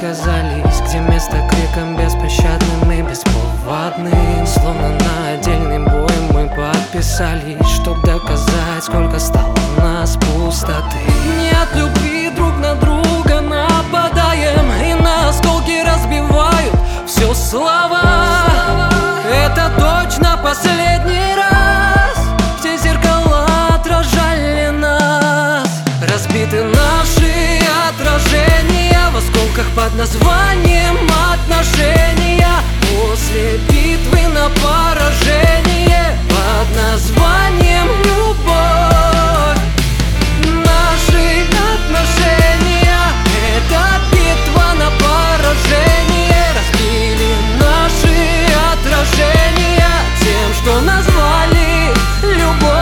оказались, где место криком беспощадным и бесповадным. Словно на отдельный бой мы подписались, чтоб доказать, сколько стало нас пустоты. Не от любви друг на друга нападаем, и на осколки разбивают все слова. Это точно последний раз. Все зеркала отражали нас. Разбиты наши отражения в осколках под названием отношения. После битвы на поражение под названием любовь. Наши отношения — это битва на поражение. Разбили наши отражения тем, что назвали любовь.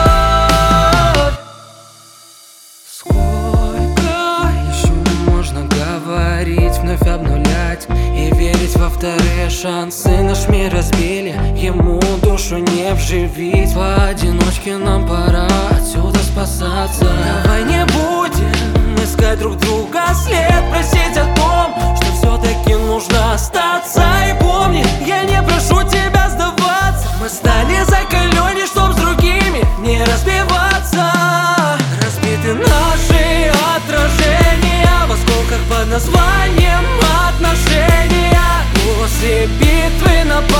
Сколько еще можно говорить, вновь обнулять и верить во вторые шансы? Наш мир разбили, ему душу не вживить. Поодиночке нам пора отсюда спасаться. Давай не будем искать друг друга след, просить о том, что все-таки нужно остаться. И помни, я не прошу тебя сдаваться. Мы стали закаленней, чтоб с другими не разбиваться. Разбиты наши отражения в осколках под названием отношения. После битвы на